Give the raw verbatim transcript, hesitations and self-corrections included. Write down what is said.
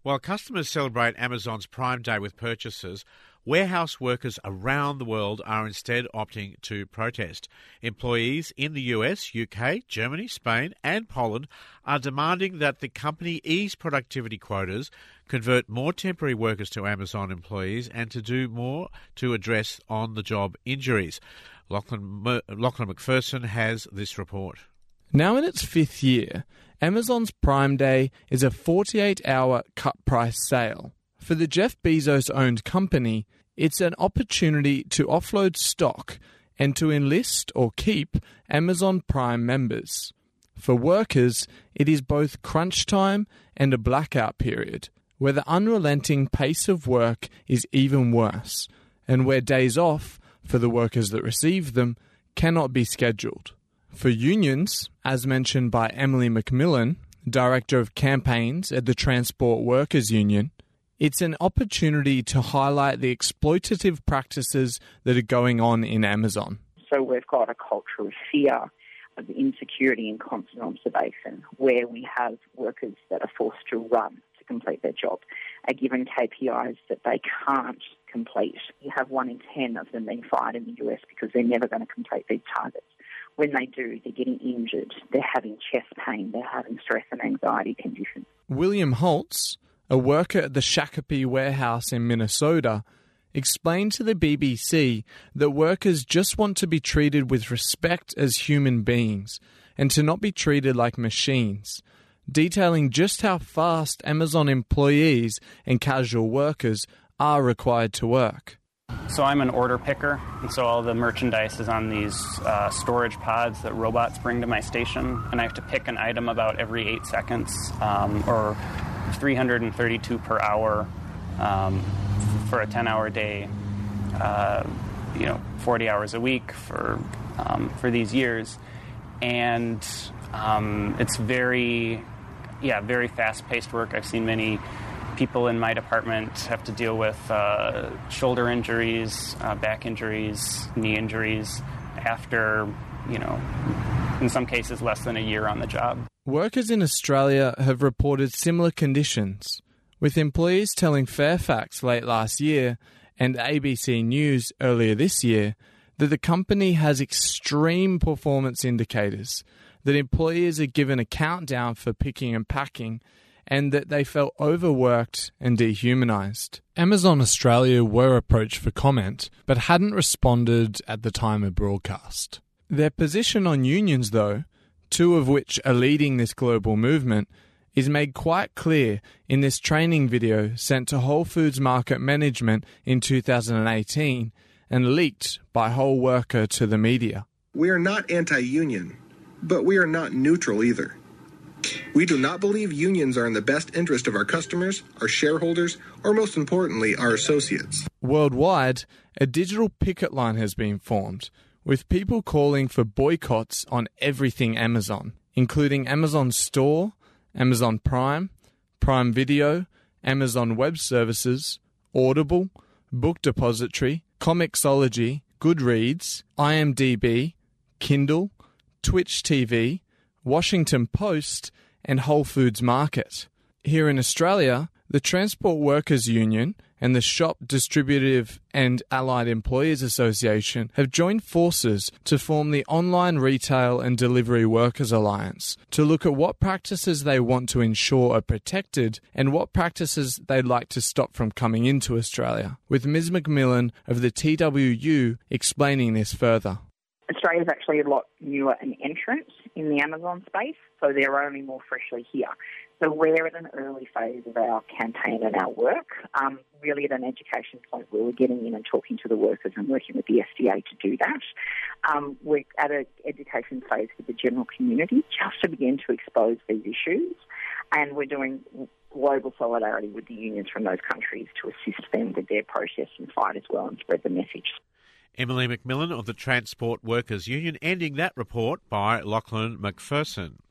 While customers celebrate Amazon's Prime Day with purchases, warehouse workers around the world are instead opting to protest. Employees in the U S, U K, Germany, Spain and Poland are demanding that the company ease productivity quotas, convert more temporary workers to Amazon employees and to do more to address on-the-job injuries. Lachlan, Lachlan McPherson has this report. Now in its fifth year, Amazon's Prime Day is a forty-eight hour cut-price sale. For the Jeff Bezos-owned company, it's an opportunity to offload stock and to enlist or keep Amazon Prime members. For workers, it is both crunch time and a blackout period, where the unrelenting pace of work is even worse, and where days off, for the workers that receive them, cannot be scheduled. For unions, as mentioned by Emily McMillan, Director of Campaigns at the Transport Workers Union, it's an opportunity to highlight the exploitative practices that are going on in Amazon. So we've got a culture of fear, of insecurity and constant observation, where we have workers that are forced to run to complete their job, are given K P Is that they can't complete. You have one in ten of them being fired in the U S because they're never going to complete these targets. When they do, they're getting injured, they're having chest pain, they're having stress and anxiety conditions. William Holtz, a worker at the Shakopee warehouse in Minnesota, explained to the B B C that workers just want to be treated with respect as human beings and to not be treated like machines, detailing just how fast Amazon employees and casual workers are required to work. So I'm an order picker, and so all the merchandise is on these uh, storage pods that robots bring to my station, and I have to pick an item about every eight seconds, um, or three hundred thirty-two per hour um, for a ten-hour day, uh, you know, forty hours a week for um, for these years, and um, it's very, yeah, very fast-paced work. I've seen many people in my department have to deal with uh, shoulder injuries, uh, back injuries, knee injuries after, you know, in some cases less than a year on the job. Workers in Australia have reported similar conditions, with employees telling Fairfax late last year and A B C News earlier this year that the company has extreme performance indicators, that employees are given a countdown for picking and packing, and that they felt overworked and dehumanised. Amazon Australia were approached for comment, but hadn't responded at the time of broadcast. Their position on unions, though, two of which are leading this global movement, is made quite clear in this training video sent to Whole Foods Market Management in two thousand eighteen and leaked by Whole Worker to the media. We are not anti-union, but we are not neutral either. We do not believe unions are in the best interest of our customers, our shareholders, or most importantly, our associates. Worldwide, a digital picket line has been formed, with people calling for boycotts on everything Amazon, including Amazon Store, Amazon Prime, Prime Video, Amazon Web Services, Audible, Book Depository, Comixology, Goodreads, I M D B, Kindle, Twitch T V, Washington Post and Whole Foods Market. Here in Australia, the Transport Workers Union and the Shop Distributive and Allied Employees Association have joined forces to form the Online Retail and Delivery Workers Alliance to look at what practices they want to ensure are protected and what practices they'd like to stop from coming into Australia, with Miz McMillan of the T W U explaining this further. Australia is actually a lot newer and entrant in the Amazon space, so they're only more freshly here. So we're at an early phase of our campaign and our work, um, really at an education point where we're getting in and talking to the workers and working with the S D A to do that. Um, we're at an education phase with the general community just to begin to expose these issues, and we're doing global solidarity with the unions from those countries to assist them with their process and fight as well and spread the message. Emily McMillan of the Transport Workers Union, ending that report by Lachlan McPherson.